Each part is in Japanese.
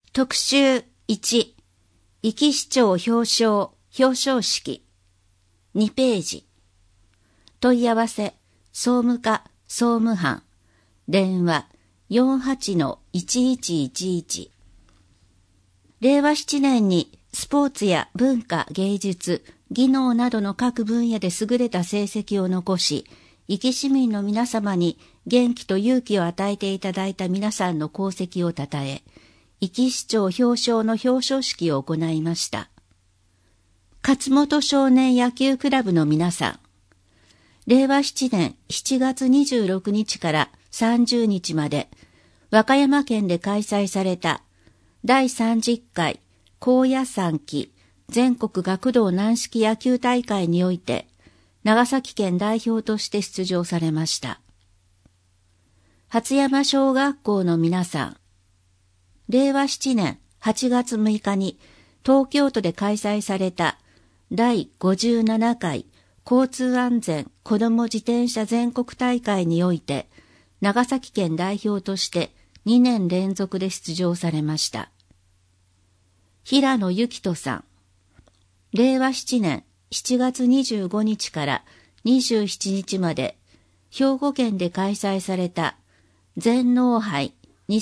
特集1、壱岐市長表彰式。2ページ。問い合わせ、総務課、総務班。電話、48-1111。令和7年にスポーツや文化、芸術、技能などの各分野で優れた成績を残し、壱岐市民の皆様に元気と勇気を与えていただいた皆さんの功績をたたえ、壱岐市長表彰の表彰式を行いました。勝本少年野球クラブの皆さん、令和7年7月26日から30日まで、和歌山県で開催された第30回高野山期全国学童軟式野球大会において、長崎県代表として出場されました。初山小学校の皆さん、令和7年8月6日に東京都で開催された第57回交通安全子ども自転車全国大会において、長崎県代表として2年連続で出場されました。平野幸人さん、令和7年7月25日から27日まで、兵庫県で開催された全農杯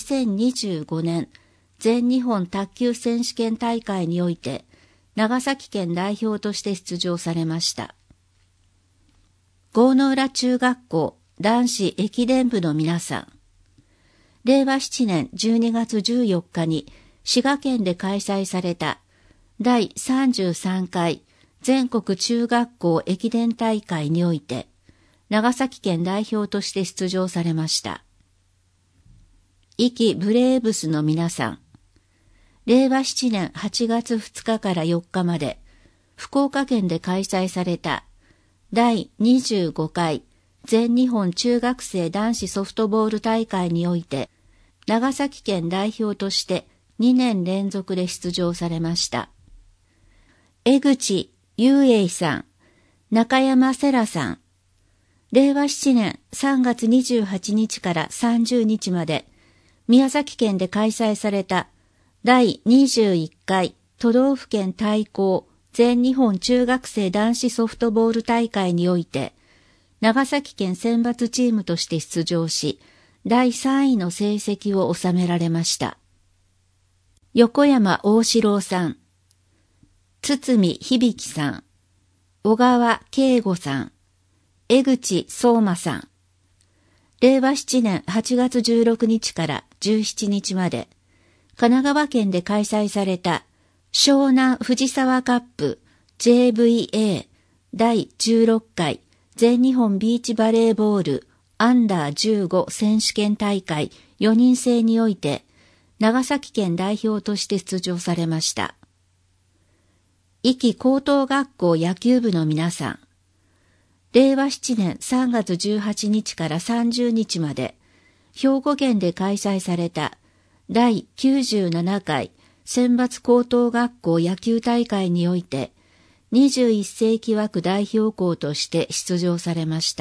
2025年全日本卓球選手権大会において、長崎県代表として出場されました。郷野浦中学校男子駅伝部の皆さん、令和7年12月14日に滋賀県で開催された第33回全国中学校駅伝大会において、長崎県代表として出場されました。壱岐ブレーブスの皆さん、令和7年8月2日から4日まで、福岡県で開催された第25回全日本中学生男子ソフトボール大会において、長崎県代表として2年連続で出場されました。江口雄英さん、中山世良さん、令和7年3月28日から30日まで、宮崎県で開催された第21回都道府県対抗全日本中学生男子ソフトボール大会において、長崎県選抜チームとして出場し、第3位の成績を収められました。横山大志郎さん、堤響さん、小川慶吾さん、江口相馬さん、令和7年8月16日から17日まで、神奈川県で開催された湘南藤沢カップ JVA 第16回全日本ビーチバレーボールアンダー15選手権大会4人制において、長崎県代表として出場されました。壱岐高等学校野球部の皆さん、令和7年3月18日から30日まで、兵庫県で開催された第97回選抜高等学校野球大会において、21世紀枠代表校として出場されました。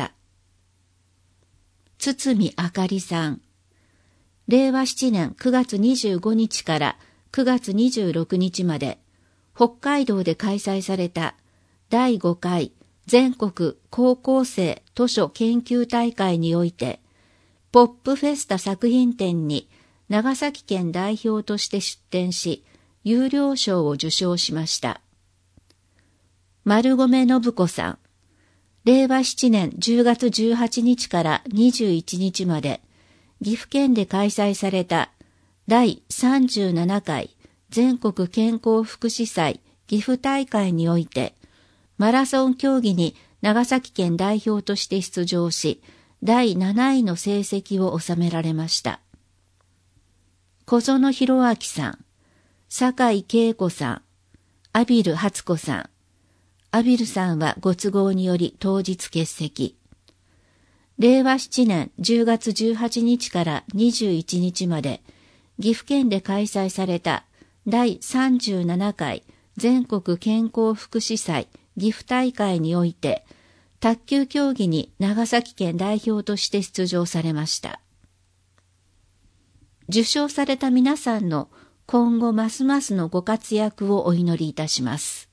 堤あかりさん、令和7年9月25日から9月26日まで、北海道で開催された第5回全国高校生図書研究大会において、ポップフェスタ作品展に長崎県代表として出展し、優良賞を受賞しました。丸込信子さん、令和7年10月18日から21日まで、岐阜県で開催された第37回全国健康福祉祭岐阜大会において、マラソン競技に長崎県代表として出場し、第7位の成績を収められました。小園博明さん、酒井恵子さん、阿比留初子さん。阿比留さんはご都合により当日欠席。令和7年10月18日から21日まで、岐阜県で開催された第37回全国健康福祉祭岐阜大会において、卓球競技に長崎県代表として出場されました。受賞された皆さんの今後ますますのご活躍をお祈りいたします。